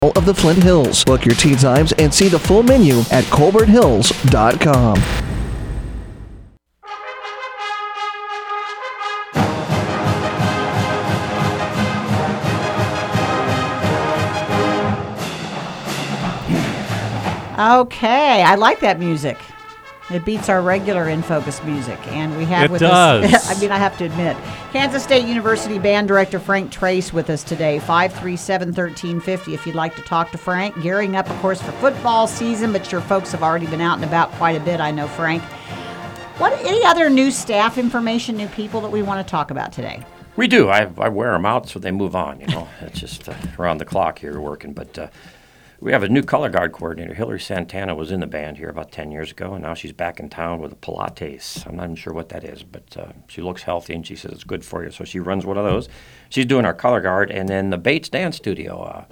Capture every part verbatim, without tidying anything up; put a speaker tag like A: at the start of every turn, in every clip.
A: of the Flint Hills. Book your tea times and see the full menu at colbert hills dot com.
B: Okay, I like that music. It beats our regular In Focus music, and we have
C: it
B: with
C: does.
B: us. I mean, I have to admit, Kansas State University Band Director Frank Trace with us today. five three seven, one three five zero if you'd like to talk to Frank. Gearing up, of course, for football season, but your folks have already been out and about quite a bit. I know, Frank. What any other new staff information, new people that we want to talk about today?
D: We do. I, I wear them out so they move on. You know, it's just uh, around the clock here working, but. Uh, We have a new color guard coordinator. Hillary Santana was in the band here about ten years ago, and now she's back in town with a Pilates. I'm not even sure what that is, but uh, she looks healthy, and she says it's good for you. So she runs one of those. She's doing our color guard. And then the Bates Dance Studio, uh,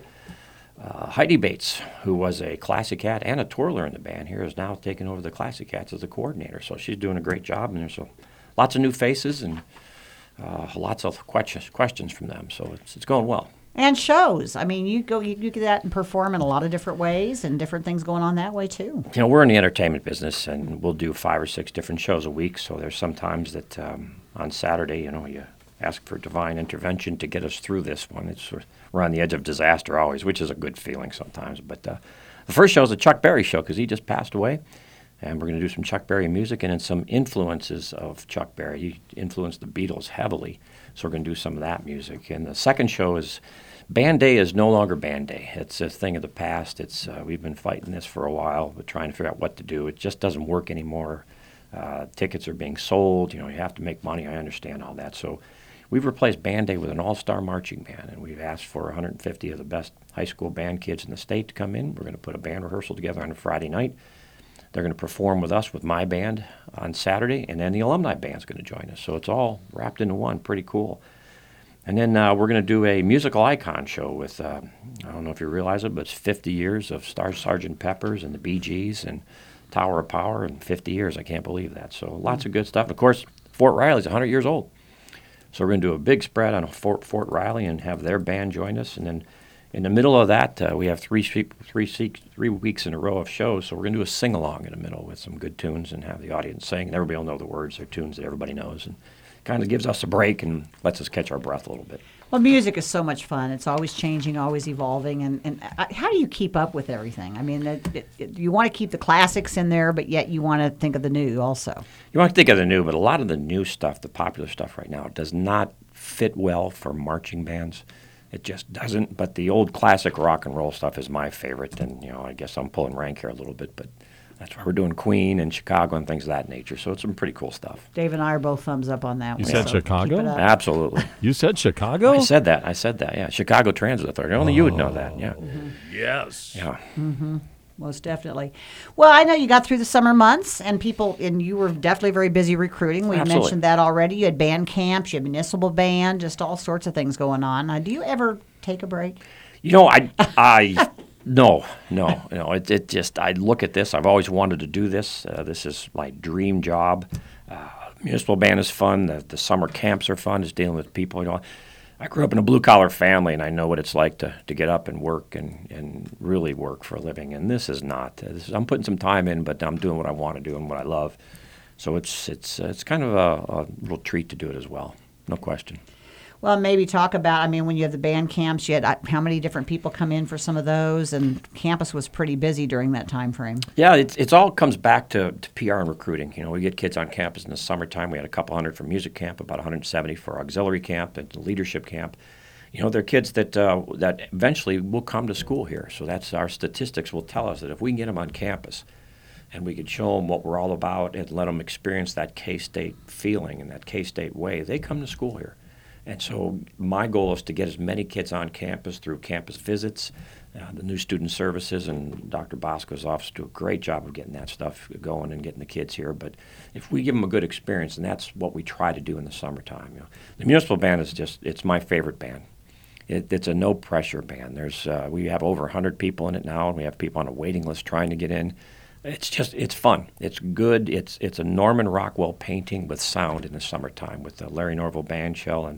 D: uh, Heidi Bates, who was a Classic Cat and a twirler in the band here, is now taking over the Classic Cats as the coordinator. So she's doing a great job, and there's a, lots of new faces and uh, lots of questions questions from them. So it's it's going well.
B: And shows. I mean, you go, you, you get that and perform in a lot of different ways, and different things going on that way too.
D: You know, we're in the entertainment business, and we'll do five or six different shows a week. So there's some times that um, on Saturday, you know, you ask for divine intervention to get us through this one. It's we're on the edge of disaster always, which is a good feeling sometimes. But uh, the first show is a Chuck Berry show because he just passed away, and we're going to do some Chuck Berry music and then some influences of Chuck Berry. He influenced the Beatles heavily, so we're going to do some of that music. And the second show is. Band Day is no longer Band Day. It's a thing of the past. It's uh, we've been fighting this for a while, but trying to figure out what to do. It just doesn't work anymore. Uh, tickets are being sold. You know, you have to make money. I understand all that. So we've replaced Band Day with an all-star marching band, and we've asked for one hundred fifty of the best high school band kids in the state to come in. We're going to put a band rehearsal together on a Friday night. They're going to perform with us with my band on Saturday, and then the alumni band's going to join us. So it's all wrapped into one. Pretty cool. And then uh, we're going to do a musical icon show with, uh, I don't know if you realize it, but it's fifty years of Star Sergeant Peppers and the Bee Gees and Tower of Power in fifty years. I can't believe that. So lots of good stuff. And of course, Fort Riley's one hundred years old. So we're going to do a big spread on Fort, Fort Riley and have their band join us. And then in the middle of that, uh, we have three, three, three weeks in a row of shows. So we're going to do a sing-along in the middle with some good tunes and have the audience sing. And everybody will know the words. They're tunes that everybody knows. And kind of gives us a break and lets us catch our breath a little bit.
B: Well, music is so much fun. It's always changing, always evolving. And, and uh, how do you keep up with everything? I mean, it, it, it, you want to keep the classics in there, but yet you want to think of the new also.
D: You want to think of the new, but a lot of the new stuff, the popular stuff right now, does not fit well for marching bands. It just doesn't. But the old classic rock and roll stuff is my favorite. And, you know, I guess I'm pulling rank here a little bit, but that's why we're doing Queen and Chicago and things of that nature. So it's some pretty cool stuff.
B: Dave and I are both thumbs up on that
C: You
B: one.
C: said
B: so
C: Chicago?
D: Absolutely.
C: You said Chicago?
D: I said that. I said that, yeah. Chicago Transit Authority. Only oh. you would know that, yeah.
C: Mm-hmm. Yes.
D: Yeah.
B: Mm-hmm. Most definitely. Well, I know you got through the summer months, and people, and you were definitely very busy recruiting. We
D: Absolutely.
B: mentioned that already. You had band camps, you had municipal band, just all sorts of things going on. Now, do you ever take a break?
D: You know, I, I, no, no, no. It, it just, I look at this. I've always wanted to do this. Uh, this is my dream job. Uh, municipal band is fun. The, the summer camps are fun. Just dealing with people. You know, I grew up in a blue collar family, and I know what it's like to, to get up and work and, and really work for a living. And this is not. This is, I'm putting some time in, but I'm doing what I want to do and what I love. So it's it's uh, it's kind of a, a little treat to do it as well. No question.
B: Well, maybe talk about, I mean, when you have the band camps, you had uh, how many different people come in for some of those, and campus was pretty busy during that time frame.
D: Yeah, it's it's all comes back to, to P R and recruiting. You know, we get kids on campus in the summertime. We had a couple hundred for music camp, about one hundred seventy for auxiliary camp and leadership camp. You know, they're kids that uh, that eventually will come to school here. So that's our statistics will tell us that if we can get them on campus and we could show them what we're all about and let them experience that K-State feeling and that K-State way, they come to school here. And so my goal is to get as many kids on campus through campus visits, uh, the new student services, and Doctor Bosco's office do a great job of getting that stuff going and getting the kids here. But if we give them a good experience, and that's what we try to do in the summertime. You know, the municipal band is just, it's my favorite band. It, it's a no-pressure band. There's uh, we have over one hundred people in it now, and we have people on a waiting list trying to get in. It's just, it's fun. It's good. It's it's a Norman Rockwell painting with sound in the summertime with the Larry Norville band shell and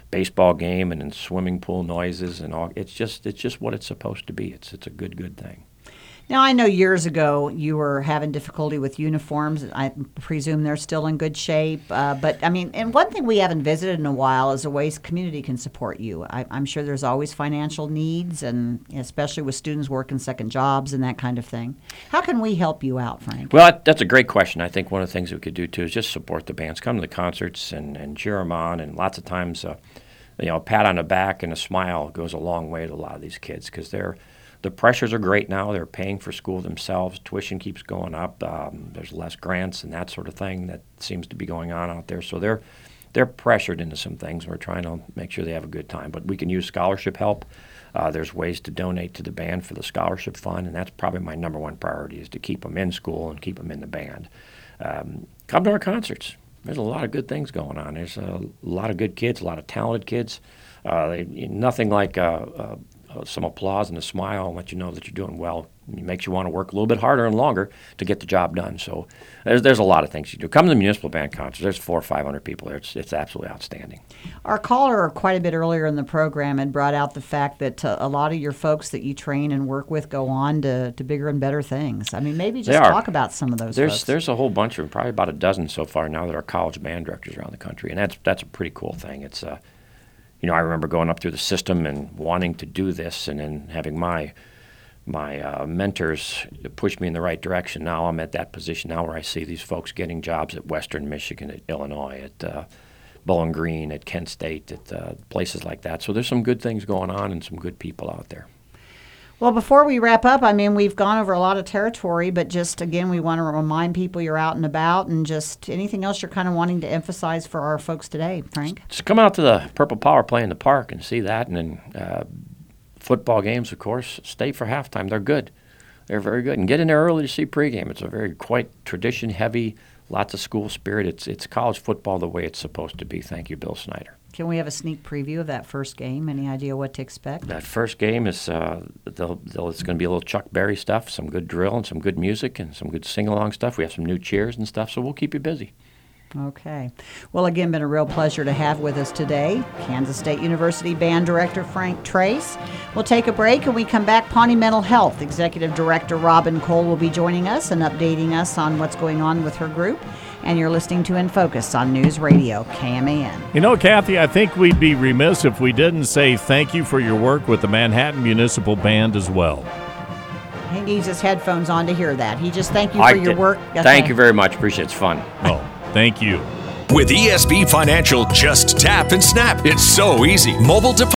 D: baseball game and then swimming pool noises and all. It's just it's just what it's supposed to be. It's it's a good good thing.
B: Now, I know years ago you were having difficulty with uniforms. I presume they're still in good shape. Uh, but, I mean, and one thing we haven't visited in a while is the ways community can support you. I, I'm sure there's always financial needs, and especially with students working second jobs and that kind of thing. How can we help you out, Frank?
D: Well, that- that's a great question. I think one of the things we could do, too, is just support the bands. Come to the concerts and, and cheer them on. And lots of times, uh, you know, a pat on the back and a smile goes a long way to a lot of these kids because they're the pressures are great now. They're paying for school themselves. Tuition keeps going up. Um, there's less grants and that sort of thing that seems to be going on out there. So they're they're pressured into some things. We're trying to make sure they have a good time. But we can use scholarship help. Uh, there's ways to donate to the band for the scholarship fund, and that's probably my number one priority is to keep them in school and keep them in the band. Um, come to our concerts. There's a lot of good things going on. There's a lot of good kids, a lot of talented kids. Uh, they, nothing like uh, uh, uh, some applause and a smile and let you know that you're doing well. It makes you want to work a little bit harder and longer to get the job done. So there's there's a lot of things you do. Come to the municipal band concerts. There's four or five hundred people there. It's it's absolutely outstanding.
B: Our caller quite a bit earlier in the program had brought out the fact that uh, a lot of your folks that you train and work with go on to, to bigger and better things. I mean, maybe
D: They
B: just
D: are.
B: talk about some of those
D: There's
B: folks.
D: there's a whole bunch of them, probably about a dozen so far now that are college band directors around the country, and that's that's a pretty cool thing. It's uh, you know, I remember going up through the system and wanting to do this, and then having my my uh, mentors push me in the right direction. Now I'm at that position now where I see these folks getting jobs at Western Michigan, at Illinois, at uh, Bowling Green, at Kent State, at uh, places like that. So there's some good things going on and some good people out there.
B: Well, before we wrap up, I mean, we've gone over a lot of territory, but just, again, we want to remind people you're out and about, and just anything else you're kind of wanting to emphasize for our folks today, Frank?
D: Just come out to the Purple Power play in the park and see that, and then uh, football games, of course, stay for halftime. They're good. They're very good. And get in there early to see pregame. It's a very quite tradition-heavy, lots of school spirit. It's it's college football the way it's supposed to be. Thank you, Bill Snyder.
B: Can we have a sneak preview of that first game? Any idea what to expect?
D: That first game is uh, they'll, they'll, it's going to be a little Chuck Berry stuff, some good drill and some good music and some good sing-along stuff. We have some new cheers and stuff, so we'll keep you busy.
B: Okay. Well, again, been a real pleasure to have with us today Kansas State University Band Director Frank Trace. We'll take a break, and we come back. Pawnee Mental Health Executive Director Robin Cole will be joining us and updating us on what's going on with her group. And you're listening to In Focus on News Radio K M A N.
C: You know, Kathy, I think we'd be remiss if we didn't say thank you for your work with the Manhattan Municipal Band as well.
B: He needs his headphones on to hear that. He just thank you
D: I
B: for your
D: did.
B: work.
D: Thank
B: Okay.
D: you very much. Appreciate it. It's fun.
C: Oh, thank you.
E: With E S B Financial, just tap and snap. It's so easy. Mobile deposit.